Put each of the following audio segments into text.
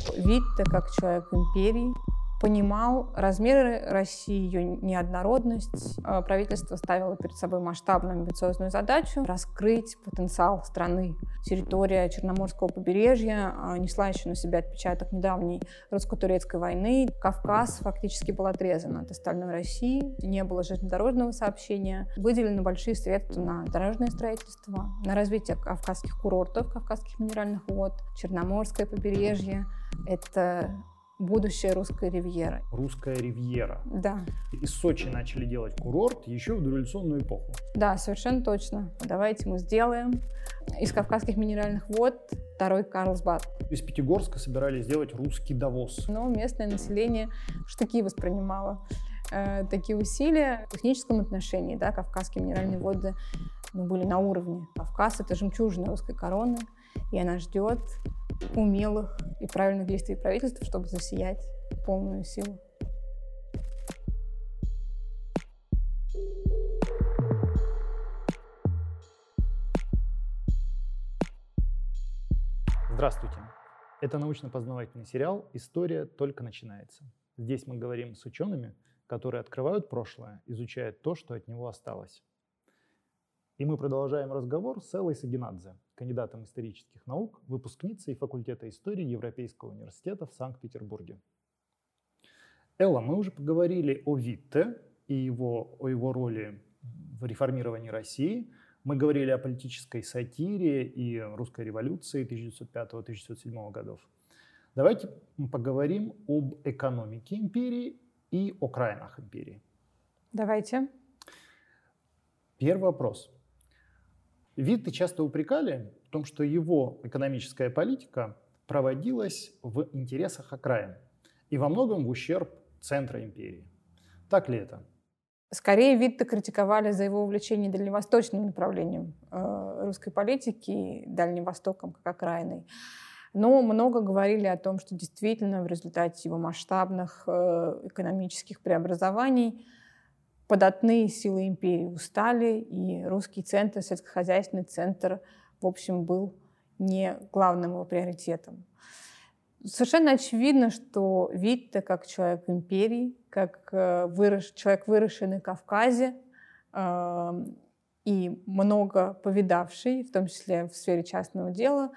Витте, как человек империи, понимал размеры России, ее неоднородность. Правительство ставило перед собой масштабную амбициозную задачу раскрыть потенциал страны. Территория Черноморского побережья несла еще на себя отпечаток недавней русско-турецкой войны. Кавказ фактически был отрезан от остальной России. Не было железнодорожного сообщения. Выделены большие средства на дорожное строительство, на развитие кавказских курортов, кавказских минеральных вод. Черноморское побережье — это будущее русской ривьеры. Русская ривьера. Да. Из Сочи начали делать курорт еще в дореволюционную эпоху. Да, совершенно точно. Давайте мы сделаем из кавказских минеральных вод второй Карлсбад. Из Пятигорска собирались сделать русский Давос. Но местное население в штыки воспринимало такие усилия. В техническом отношении, да, кавказские минеральные воды были на уровне. Кавказ — это жемчужина русской короны, и она ждет умелых и правильных действий правительства, чтобы засиять в полную силу. Здравствуйте! Это научно-познавательный сериал «История только начинается». Здесь мы говорим с учеными, которые открывают прошлое, изучают то, что от него осталось. И мы продолжаем разговор с Эллой Сагинадзе, кандидатом исторических наук, выпускницей факультета истории Европейского университета в Санкт-Петербурге. Элла, мы уже поговорили о Витте и о его роли в реформировании России. Мы говорили о политической сатире и русской революции 1905-1907 годов. Давайте поговорим об экономике империи и о окраинах империи. Давайте. Первый вопрос. Витте часто упрекали в том, что его экономическая политика проводилась в интересах окраин и во многом в ущерб центра империи. Так ли это? Скорее, Витте критиковали за его увлечение дальневосточным направлением русской политики, Дальним Востоком как окраиной. Но много говорили о том, что действительно в результате его масштабных экономических преобразований податные силы империи устали, и русский центр, сельскохозяйственный центр, в общем, был не главным его приоритетом. Совершенно очевидно, что Витте, как человек империи, как человек, выросший на Кавказе и много повидавший, в том числе в сфере частного дела,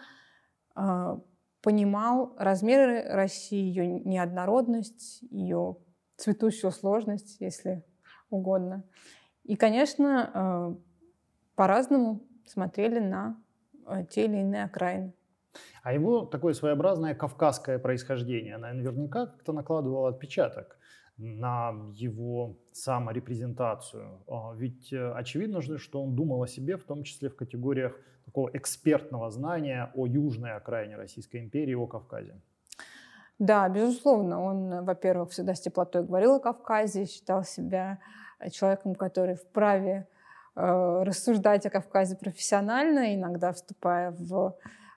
понимал размеры России, ее неоднородность, ее цветущую сложность, если угодно. И, конечно, по-разному смотрели на те или иные окраины. А его такое своеобразное кавказское происхождение, оно наверняка как-то накладывало отпечаток на его саморепрезентацию. Ведь очевидно же, что он думал о себе, в том числе в категориях такого экспертного знания о южной окраине Российской империи, о Кавказе. Да, безусловно. Он, во-первых, всегда с теплотой говорил о Кавказе, считал себя человеком, который вправе рассуждать о Кавказе профессионально, иногда вступая в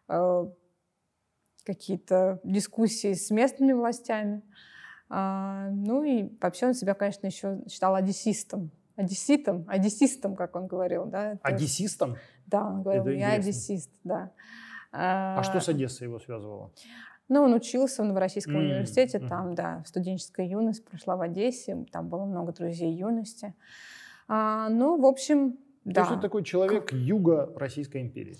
какие-то дискуссии с местными властями. Ну и вообще он себя, конечно, еще считал одессистом, как он говорил. Да? Одессистом? Да, он говорил, я одессист, да. А что с Одессой его связывало? Ну, он учился в Новороссийском университете, там, да, студенческая юность прошла в Одессе, там было много друзей юности. Ну, в общем, да. То есть это такой человек юга Российской империи?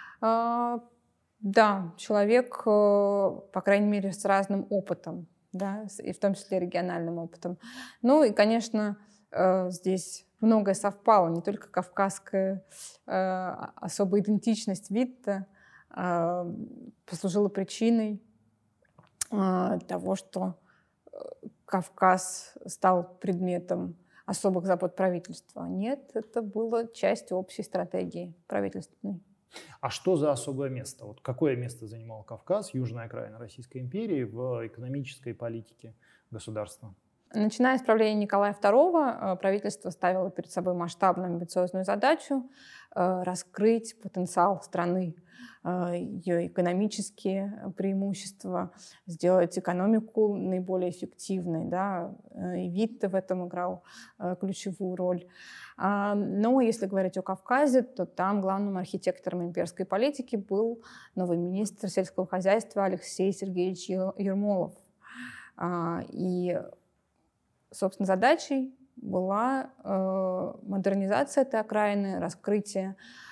Да, человек, по крайней мере, с разным опытом, да, и в том числе региональным опытом. Ну и, конечно, здесь многое совпало, не только кавказская особая идентичность Витте послужила причиной того, что Кавказ стал предметом особых забот правительства. Нет, это было частью общей стратегии правительственной. А что за особое место? Вот какое место занимал Кавказ, южная окраина Российской империи, в экономической политике государства? Начиная с правления Николая II, правительство ставило перед собой масштабную амбициозную задачу раскрыть потенциал страны, ее экономические преимущества, сделать экономику наиболее эффективной. Да? И Витте в этом играл ключевую роль. Но если говорить о Кавказе, то там главным архитектором имперской политики был новый министр сельского хозяйства Алексей Сергеевич Ермолов. И, собственно, задачей была модернизация этой окраины, раскрытие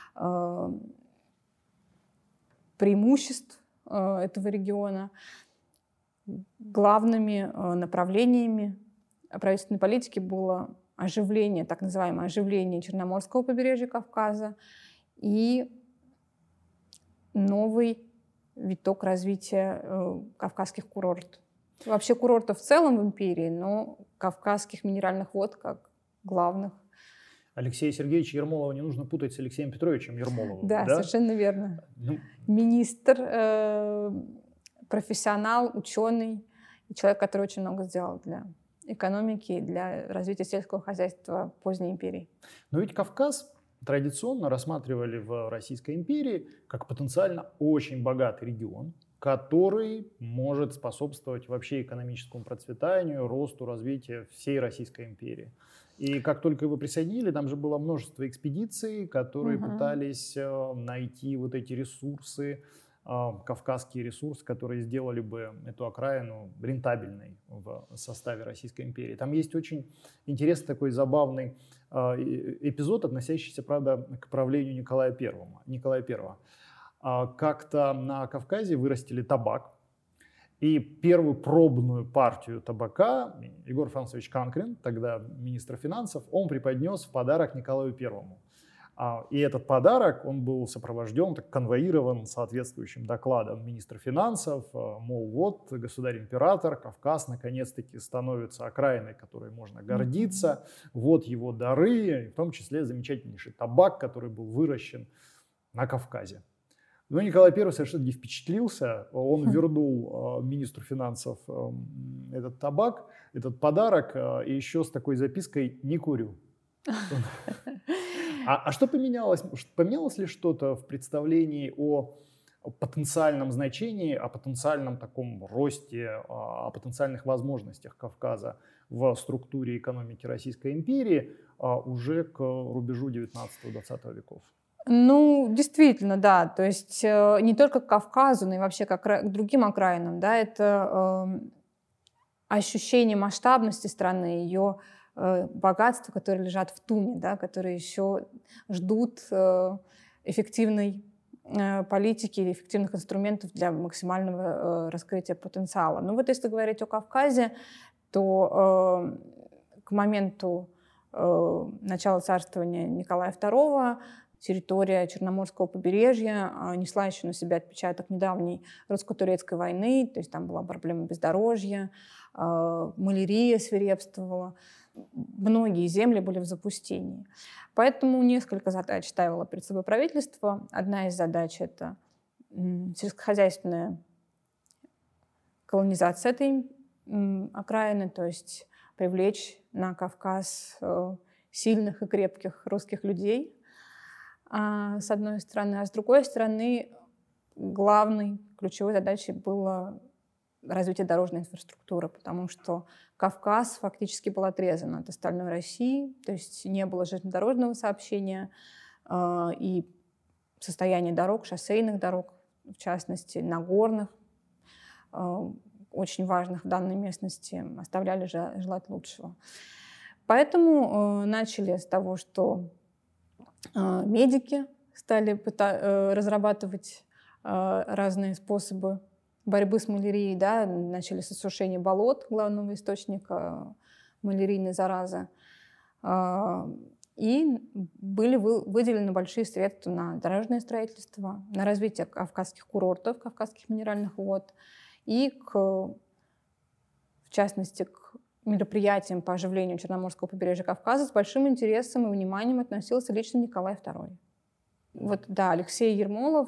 преимуществ этого региона. Главными направлениями правительственной политики было оживление, так называемое оживление Черноморского побережья Кавказа и новый виток развития кавказских курортов. Вообще курортов в целом в империи, но кавказских минеральных вод как главных. Алексея Сергеевича Ермолова не нужно путать с Алексеем Петровичем Ермоловым. Да, совершенно верно. Министр, профессионал, ученый, человек, который очень много сделал для экономики, для развития сельского хозяйства поздней империи. Но ведь Кавказ традиционно рассматривали в Российской империи как потенциально очень богатый регион, который может способствовать вообще экономическому процветанию, росту, развитию всей Российской империи. И как только его присоединили, там же было множество экспедиций, которые пытались найти вот эти ресурсы, кавказские ресурсы, которые сделали бы эту окраину рентабельной в составе Российской империи. Там есть очень интересный такой забавный эпизод, относящийся, правда, к правлению Николая I. Как-то на Кавказе вырастили табак, и первую пробную партию табака Егор Францович Канкрин, тогда министр финансов, он преподнес в подарок Николаю I. И этот подарок, он был сопровожден, конвоирован соответствующим докладом министра финансов, мол, вот государь-император, Кавказ наконец-таки становится окраиной, которой можно гордиться, вот его дары, в том числе замечательнейший табак, который был выращен на Кавказе. Но Николай I совершенно не впечатлился, он вернул министру финансов этот табак, этот подарок, и еще с такой запиской «не курю». А что поменялось? Поменялось ли что-то в представлении о потенциальном значении, о потенциальном таком росте, о потенциальных возможностях Кавказа в структуре экономики Российской империи уже к рубежу 19-20 веков? Ну, действительно, да. То есть не только к Кавказу, но и вообще к другим окраинам. Да, это ощущение масштабности страны, ее богатства, которые лежат в туне, да, которые еще ждут эффективной политики или эффективных инструментов для максимального раскрытия потенциала. Ну вот если говорить о Кавказе, то к моменту начала царствования Николая II территория Черноморского побережья несла еще на себя отпечаток недавней русско-турецкой войны, то есть там была проблема бездорожья, малярия свирепствовала, многие земли были в запустении. Поэтому несколько задач ставило перед собой правительство. Одна из задач — это сельскохозяйственная колонизация этой окраины, то есть привлечь на Кавказ сильных и крепких русских людей, с одной стороны. А с другой стороны, главной ключевой задачей было развитие дорожной инфраструктуры, потому что Кавказ фактически был отрезан от остальной России, то есть не было железнодорожного сообщения, и состояние дорог, шоссейных дорог, в частности, нагорных, очень важных в данной местности, оставляли желать лучшего. Поэтому начали с того, что медики стали разрабатывать разные способы борьбы с малярией, да, начали с осушения болот, главного источника малярийной заразы, и были выделены большие средства на дорожное строительство, на развитие кавказских курортов, кавказских минеральных вод и, в частности, к мероприятиям по оживлению Черноморского побережья Кавказа с большим интересом и вниманием относился лично Николай II. Вот, да, Алексей Ермолов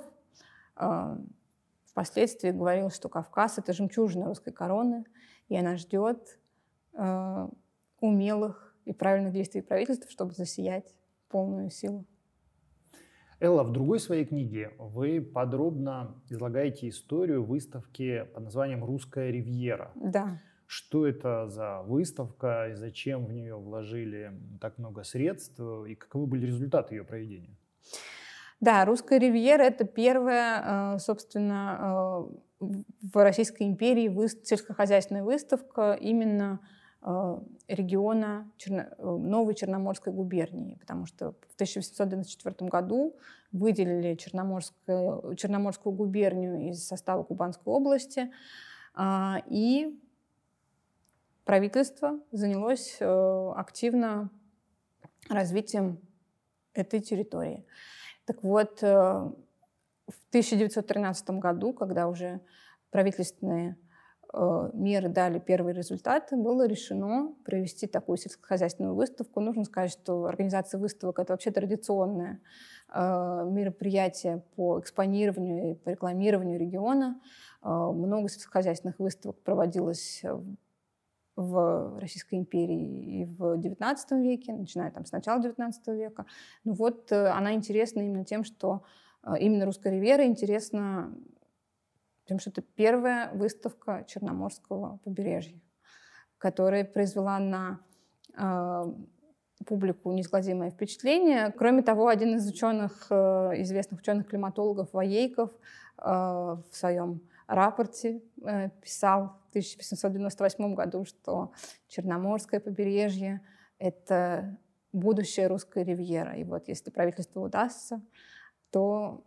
впоследствии говорил, что Кавказ — это жемчужина русской короны, и она ждет умелых и правильных действий правительства, чтобы засиять полную силу. Элла, в другой своей книге вы подробно излагаете историю выставки под названием «Русская ривьера». Да. Что это за выставка и зачем в нее вложили так много средств и каковы были результаты ее проведения? Да, «Русская ривьера» — это первая, собственно, в Российской империи сельскохозяйственная выставка именно региона Новой Черноморской губернии, потому что в 1894 году выделили Черноморскую губернию из состава Кубанской области, и правительство занялось активно развитием этой территории. Так вот, в 1913 году, когда уже правительственные меры дали первые результаты, было решено провести такую сельскохозяйственную выставку. Нужно сказать, что организация выставок — это вообще традиционное мероприятие по экспонированию и по рекламированию региона. Много сельскохозяйственных выставок проводилось в Российской империи и в XIX веке, начиная там с начала XIX века. Ну вот она интересна именно тем, что именно «Русская ривьера» интересна тем, что это первая выставка Черноморского побережья, которая произвела на публику неизгладимое впечатление. Кроме того, один из известных ученых-климатологов Воейков в своем рапорте писал в 1898 году, что Черноморское побережье — это будущее русской ривьера. И вот если правительству удастся, то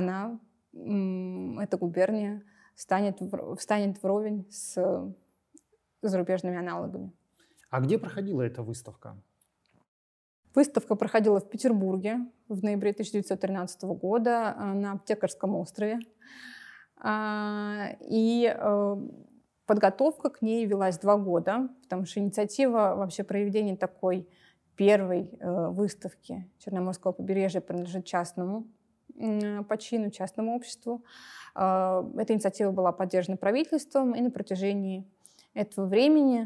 эта губерния встанет вровень с зарубежными аналогами. А где проходила эта выставка? Выставка проходила в Петербурге в ноябре 1913 года на Аптекарском острове. И подготовка к ней велась 2 года, потому что инициатива вообще проведения такой первой выставки Черноморского побережья принадлежит частному почину, частному обществу. Эта инициатива была поддержана правительством, и на протяжении этого времени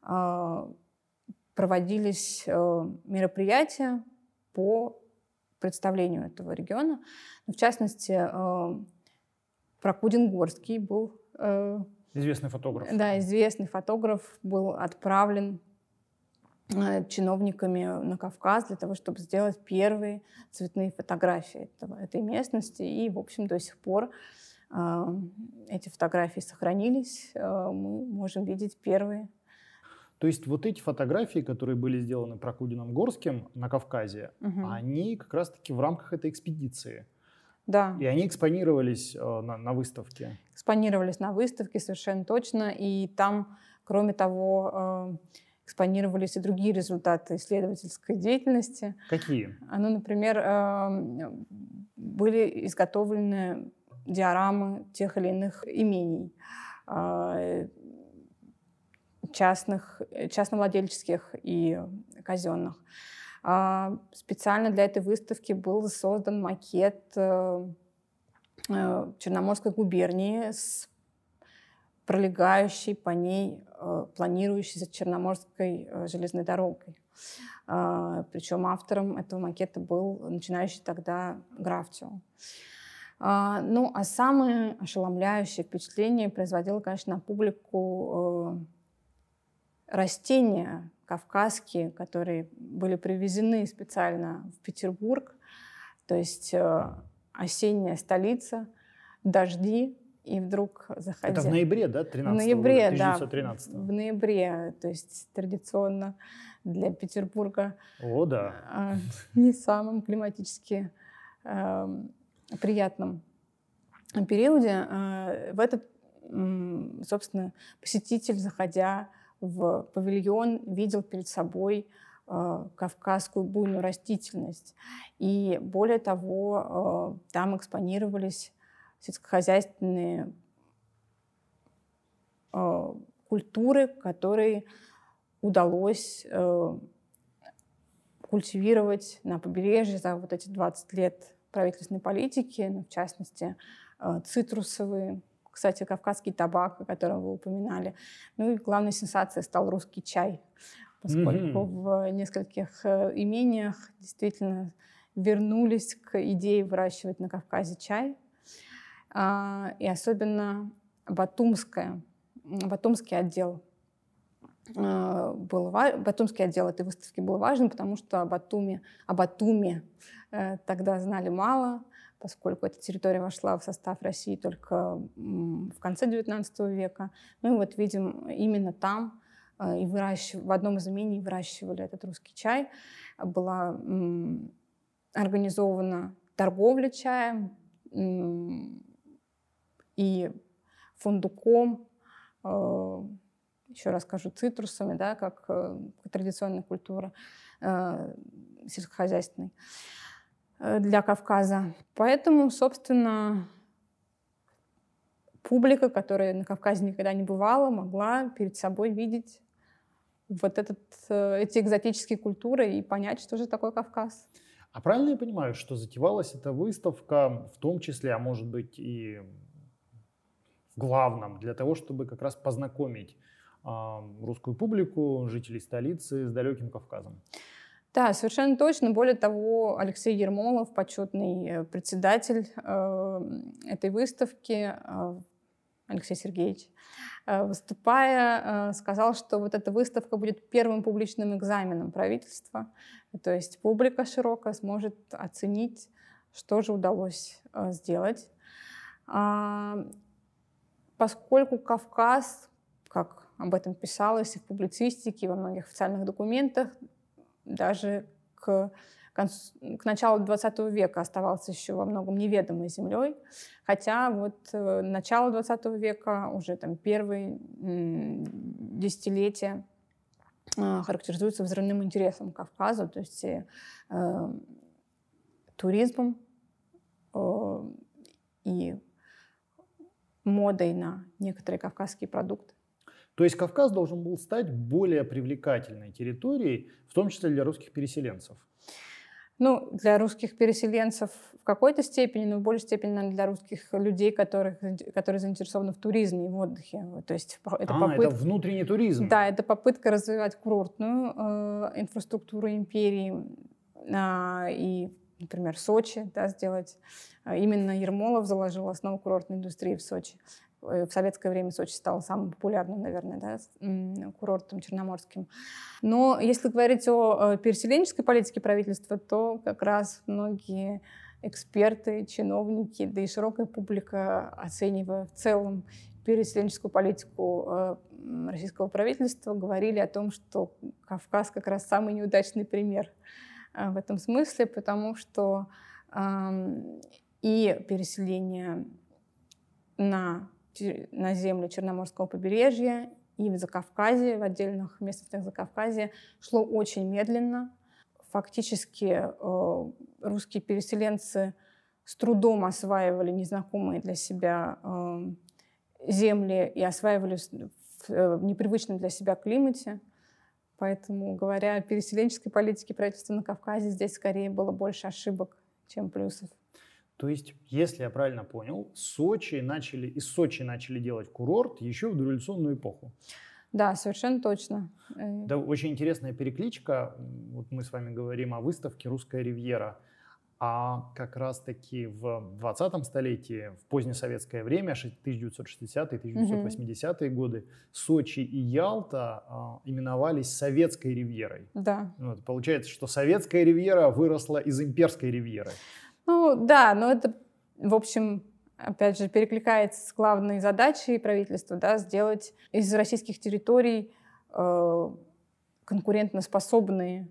проводились мероприятия по представлению этого региона. В частности, Прокудин-Горский был... Известный фотограф. Да, известный фотограф был отправлен чиновниками на Кавказ для того, чтобы сделать первые цветные фотографии этой местности. И, в общем, до сих пор эти фотографии сохранились. Мы можем видеть первые. То есть вот эти фотографии, которые были сделаны Прокудиным-Горским на Кавказе, они как раз-таки в рамках этой экспедиции. Да. И они экспонировались на выставке. Экспонировались на выставке, совершенно точно. И там, кроме того, экспонировались и другие результаты исследовательской деятельности. Какие? Ну, например, были изготовлены диорамы тех или иных имений, частновладельческих и казенных. Специально для этой выставки был создан макет Черноморской губернии с пролегающей по ней, планирующейся Черноморской железной дорогой. Причем автором этого макета был начинающий тогда Графтио. Ну, а самое ошеломляющее впечатление производило, конечно, на публику растения кавказские, которые были привезены специально в Петербург. То есть осенняя столица, дожди, и вдруг заходя... Это в ноябре, да, 13 года? 1913? Да, в ноябре, то есть традиционно для Петербурга. О, да. Не самым климатически приятном периоде. В этот, собственно, посетитель, заходя в павильон, видел перед собой кавказскую буйную растительность. И более того, там экспонировались сельскохозяйственные культуры, которые удалось культивировать на побережье за вот эти 20 лет правительственной политики, в частности, цитрусовые, кстати, кавказский табак, о котором вы упоминали. Ну и главной сенсацией стал русский чай, поскольку в нескольких имениях действительно вернулись к идее выращивать на Кавказе чай. И особенно батумский отдел батумский отдел этой выставки был важен, потому что о Батуми тогда знали мало, поскольку эта территория вошла в состав России только в конце XIX века. Мы вот видим именно там и в одном из имений выращивали этот русский чай. Была организована торговля чаем и фундуком, еще раз скажу, цитрусами, да, как традиционная культура сельскохозяйственной для Кавказа. Поэтому, собственно, публика, которая на Кавказе никогда не бывала, могла перед собой видеть вот эти экзотические культуры и понять, что же такое Кавказ. А правильно я понимаю, что затевалась эта выставка в том числе, а может быть и в главном, для того, чтобы как раз познакомить русскую публику, жителей столицы с далеким Кавказом? Да, совершенно точно. Более того, Алексей Ермолов, почетный председатель этой выставки, Алексей Сергеевич, выступая, сказал, что вот эта выставка будет первым публичным экзаменом правительства. То есть публика широкая сможет оценить, что же удалось сделать. Поскольку Кавказ, как об этом писалось и в публицистике, и во многих официальных документах, даже к началу XX века оставался еще во многом неведомой землей, хотя вот начало XX века, уже там первые десятилетия характеризуются взрывным интересом к Кавказу, то есть туризмом и модой на некоторые кавказские продукты. То есть Кавказ должен был стать более привлекательной территорией, в том числе для русских переселенцев? Ну, для русских переселенцев в какой-то степени, но в большей степени, наверное, для русских людей, которые заинтересованы в туризме и в отдыхе. То есть это внутренний туризм. Да, это попытка развивать курортную инфраструктуру империи и, например, Сочи, да, сделать. Именно Ермолов заложил основу курортной индустрии в Сочи. В советское время Сочи стал самым популярным, наверное, да, курортом черноморским. Но если говорить о переселенческой политике правительства, то как раз многие эксперты, чиновники, да и широкая публика, оценивая в целом переселенческую политику российского правительства, говорили о том, что Кавказ как раз самый неудачный пример в этом смысле, потому что и переселение на землю Черноморского побережья и в Закавказье, в отдельных местностях Закавказья, шло очень медленно. Фактически русские переселенцы с трудом осваивали незнакомые для себя земли и осваивали в непривычном для себя климате. Поэтому, говоря о переселенческой политике правительства на Кавказе, здесь скорее было больше ошибок, чем плюсов. То есть, если я правильно понял, из Сочи начали делать курорт еще в дореволюционную эпоху. Да, совершенно точно. Да, очень интересная перекличка. Вот мы с вами говорим о выставке «Русская ривьера». А как раз-таки в 20-м столетии, в позднесоветское время, 1960-е, 1980-е годы, Сочи и Ялта именовались Советской ривьерой. Да. Вот, получается, что Советская ривьера выросла из Имперской ривьеры. Ну да, но это, в общем, опять же, перекликается с главной задачей правительства, да, сделать из российских территорий конкурентоспособные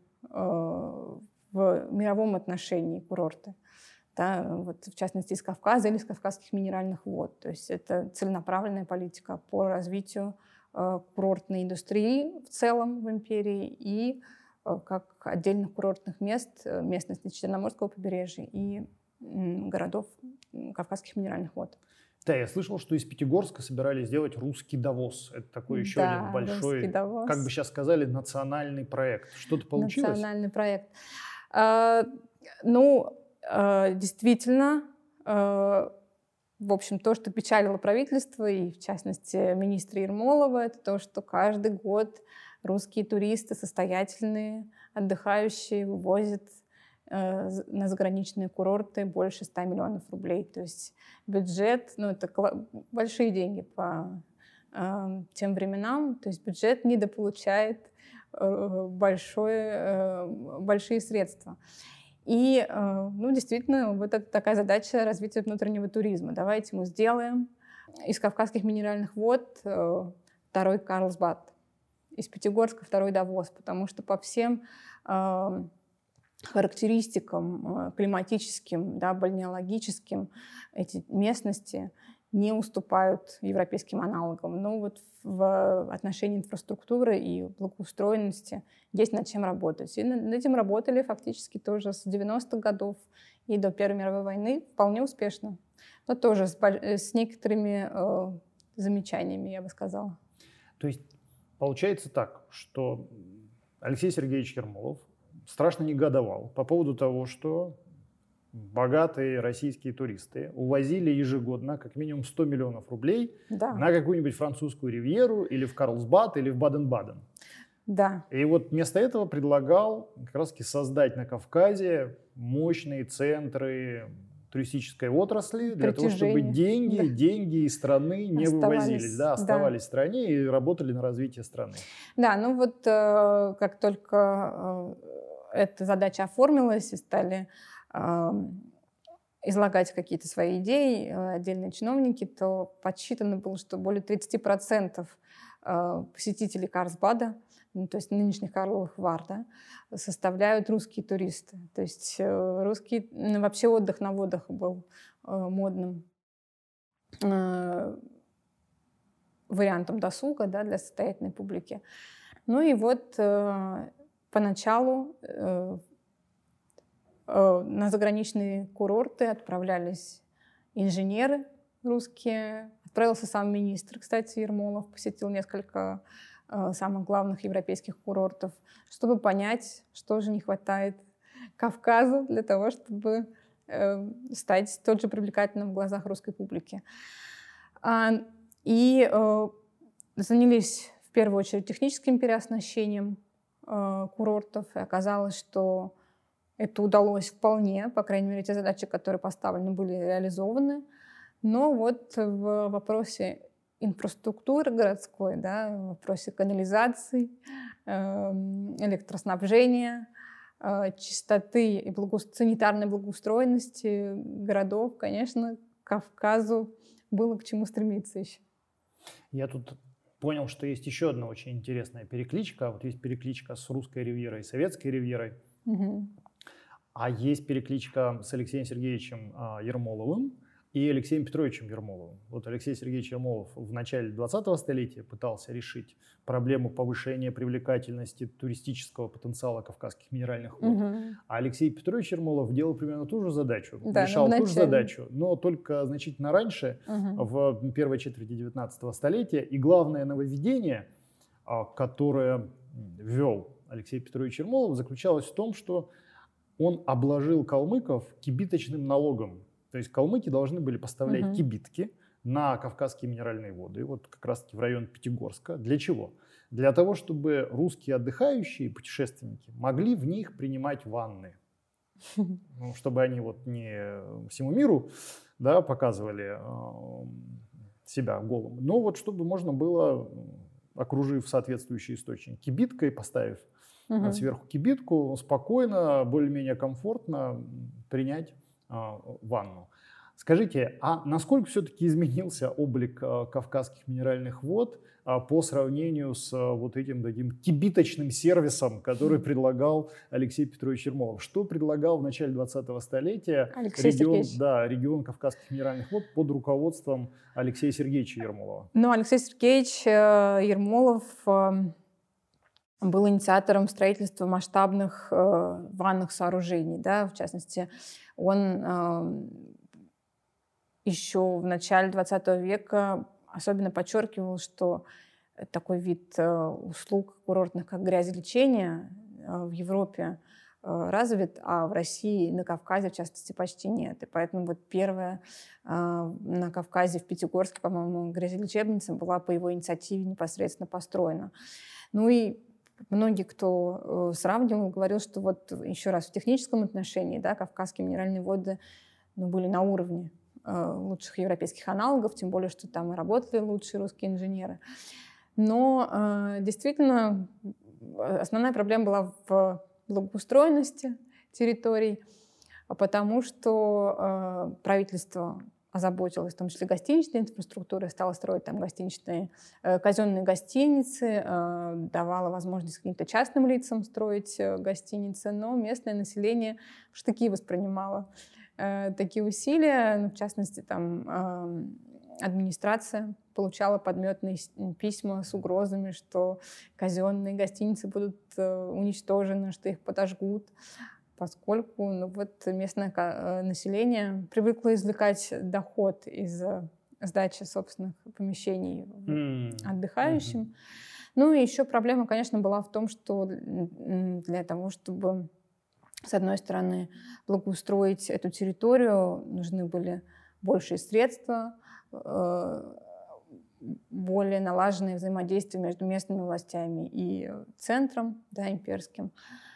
в мировом отношении курорты. Да, вот, в частности, из Кавказа или из Кавказских минеральных вод. То есть это целенаправленная политика по развитию курортной индустрии в целом в империи и как отдельных курортных мест, местности Черноморского побережья и городов Кавказских минеральных вод. Да, я слышал, что из Пятигорска собирались сделать русский Давос. Это такой еще один большой, как бы сейчас сказали, национальный проект. Что-то получилось? Национальный проект. Действительно, В общем, то, что печалило правительство, и в частности министра Ермолова, это то, что каждый год русские туристы, состоятельные, отдыхающие, вывозят на заграничные курорты больше 100 миллионов рублей. То есть бюджет, это большие деньги по тем временам, то есть бюджет недополучает большие средства. И, действительно, вот это такая задача развития внутреннего туризма. Давайте мы сделаем из Кавказских минеральных вод второй Карлсбад, из Пятигорска второй Давос, потому что по всем характеристикам климатическим, да, бальнеологическим эти местности не уступают европейским аналогам. Но вот в отношении инфраструктуры и благоустроенности есть над чем работать. И над этим работали фактически тоже с 90-х годов и до Первой мировой войны вполне успешно. Но тоже с некоторыми замечаниями, я бы сказала. То есть получается так, что Алексей Сергеевич Ермолов страшно негодовал по поводу того, что богатые российские туристы увозили ежегодно как минимум 100 миллионов рублей на какую-нибудь французскую ривьеру или в Карлсбад, или в Баден-Баден. Да. И вот вместо этого предлагал как раз создать на Кавказе мощные центры туристической отрасли для того, чтобы деньги из страны не вывозились, оставались в стране и работали на развитие страны. Да, как только эта задача оформилась и стали излагать какие-то свои идеи отдельные чиновники, то подсчитано было, что более 30% посетителей Карлсбада, то есть нынешних Карловых Вар, составляют русские туристы. То есть русский, вообще отдых на водах был модным вариантом досуга, для состоятельной публики. Ну и вот поначалу на заграничные курорты отправлялись инженеры русские. Отправился сам министр, кстати, Ермолов, посетил несколько самых главных европейских курортов, чтобы понять, что же не хватает Кавказу для того, чтобы стать столь же привлекательным в глазах русской публики. И занялись в первую очередь техническим переоснащением курортов. И оказалось, что это удалось вполне, по крайней мере, те задачи, которые поставлены, были реализованы. Но вот в вопросе инфраструктуры городской, в вопросе канализации, электроснабжения, чистоты и санитарной благоустроенности городов, конечно, Кавказу было к чему стремиться еще. Я тут понял, что есть еще одна очень интересная перекличка. Вот есть перекличка с русской ривьерой и советской ривьерой. Угу. А есть перекличка с Алексеем Сергеевичем Ермоловым и Алексеем Петровичем Ермоловым. Вот Алексей Сергеевич Ермолов в начале 20-го столетия пытался решить проблему повышения привлекательности туристического потенциала кавказских минеральных вод. А Алексей Петрович Ермолов делал примерно ту же задачу, решал ту же задачу, но только значительно раньше, в первой четверти 19-го столетия. И главное нововведение, которое ввел Алексей Петрович Ермолов, заключалось в том, что он обложил калмыков кибиточным налогом. То есть калмыки должны были поставлять кибитки на кавказские минеральные воды, вот как раз-таки в район Пятигорска. Для чего? Для того, чтобы русские отдыхающие, путешественники, могли в них принимать ванны. Чтобы они не всему миру показывали себя голым, но чтобы можно было, окружив соответствующий источник кибиткой, поставив сверху кибитку, спокойно, более-менее комфортно принять ванну. Скажите, а насколько все-таки изменился облик кавказских минеральных вод по сравнению с этим таким кибиточным сервисом, который предлагал Алексей Петрович Ермолов? Что предлагал в начале 20-го столетия регион кавказских минеральных вод под руководством Алексея Сергеевича Ермолова? Алексей Сергеевич Ермолов был инициатором строительства масштабных ванных сооружений. В частности, он еще в начале 20 века особенно подчеркивал, что такой вид услуг курортных, как грязелечение, в Европе развит, а в России, на Кавказе, в частности, почти нет. И поэтому вот первая на Кавказе, в Пятигорске, по-моему, грязелечебница была по его инициативе непосредственно построена. Ну и многие, кто сравнивал, говорил, что вот еще раз в техническом отношении, да, кавказские минеральные воды были на уровне лучших европейских аналогов, тем более, что там и работали лучшие русские инженеры. Но действительно основная проблема была в благоустроенности территорий, потому что правительство озаботилось, в том числе гостиничной инфраструктурой, стало строить там гостиничные, казенные гостиницы, давало возможность каким-то частным лицам строить гостиницы, но местное население в штыки воспринимало такие усилия. В частности, там администрация получала подметные письма с угрозами, что казенные гостиницы будут уничтожены, что их подожгут, поскольку местное население привыкло извлекать доход из сдачи собственных помещений отдыхающим. Ну и еще проблема, конечно, была в том, что для того, чтобы, с одной стороны, благоустроить эту территорию, нужны были большие средства, более налаженное взаимодействие между местными властями и центром, да, имперским.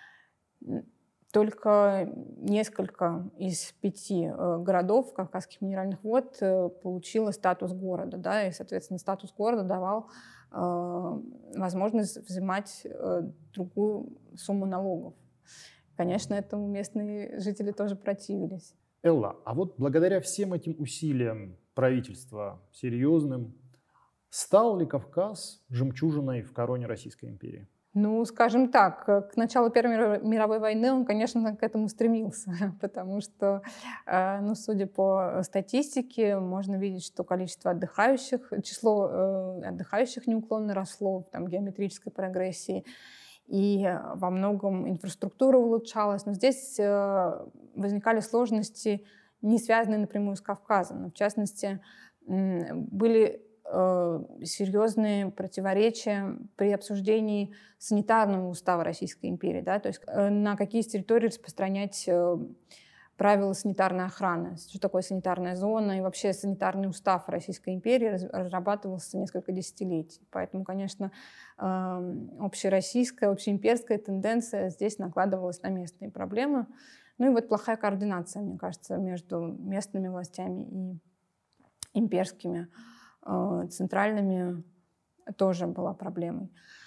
Только несколько из 5 городов Кавказских минеральных вод получило статус города, да, и, соответственно, статус города давал возможность взимать другую сумму налогов. Конечно, этому местные жители тоже противились. Элла, а вот благодаря всем этим усилиям правительства серьезным, стал ли Кавказ жемчужиной в короне Российской империи? Ну, скажем так, к началу Первой мировой войны он, конечно, к этому стремился, потому что, судя по статистике, можно видеть, что количество отдыхающих, число отдыхающих неуклонно росло в геометрической прогрессии, и во многом инфраструктура улучшалась. Но здесь возникали сложности, не связанные напрямую с Кавказом. В частности, были серьезные противоречия при обсуждении санитарного устава Российской империи. Да? То есть на какие территории распространять правила санитарной охраны, что такое санитарная зона, и вообще санитарный устав Российской империи разрабатывался несколько десятилетий. Поэтому, конечно, общероссийская, общеимперская тенденция здесь накладывалась на местные проблемы. Ну и вот плохая координация, мне кажется, между местными властями и имперскими центральными тоже была проблемой.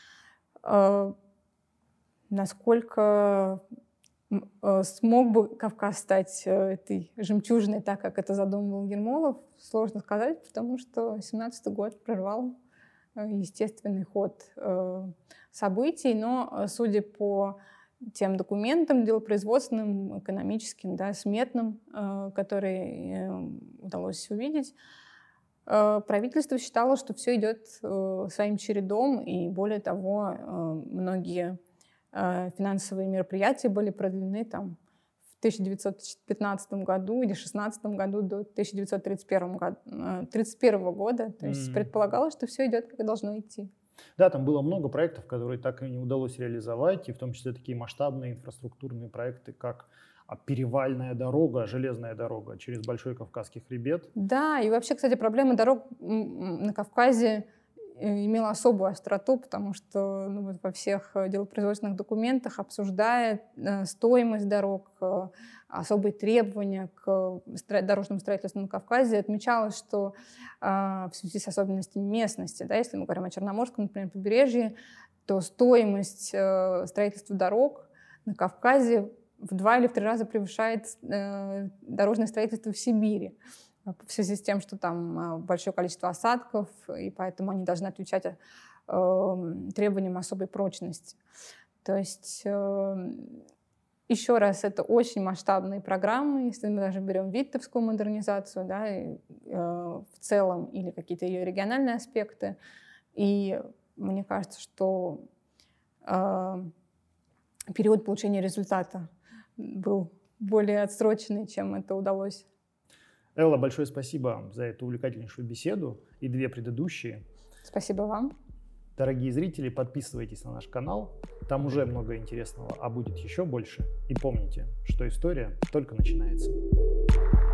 Насколько смог бы Кавказ стать этой жемчужиной, так как это задумывал Ермолов, сложно сказать, потому что 17-й год прервал естественный ход событий, но, судя по тем документам делопроизводственным, экономическим, да, сметным, которые удалось увидеть, правительство считало, что все идет своим чередом, и более того, многие финансовые мероприятия были продлены в 1915 году или 1916 году до 1931 года. То есть предполагалось, что все идет, как должно идти. Да, там было много проектов, которые так и не удалось реализовать, и в том числе такие масштабные инфраструктурные проекты, как перевальная дорога, железная дорога через Большой Кавказский хребет. Да, и вообще, кстати, проблема дорог на Кавказе имела особую остроту, потому что во всех делопроизводственных документах, обсуждая стоимость дорог, особые требования к дорожному строительству на Кавказе, отмечалось, что в связи с особенностями местности, да, если мы говорим о Черноморском, например, побережье, то стоимость строительства дорог на Кавказе в 2 или в 3 раза превышает дорожное строительство в Сибири, в связи с тем, что там большое количество осадков, и поэтому они должны отвечать требованиям особой прочности. То есть, еще раз, это очень масштабные программы, если мы даже берем Виттовскую модернизацию, да, в целом, или какие-то ее региональные аспекты. И мне кажется, что период получения результата был более отсроченный, чем это удалось. Элла, большое спасибо за эту увлекательнейшую беседу и 2 предыдущие. Спасибо вам. Дорогие зрители, подписывайтесь на наш канал, там уже много интересного, а будет еще больше. И помните, что история только начинается.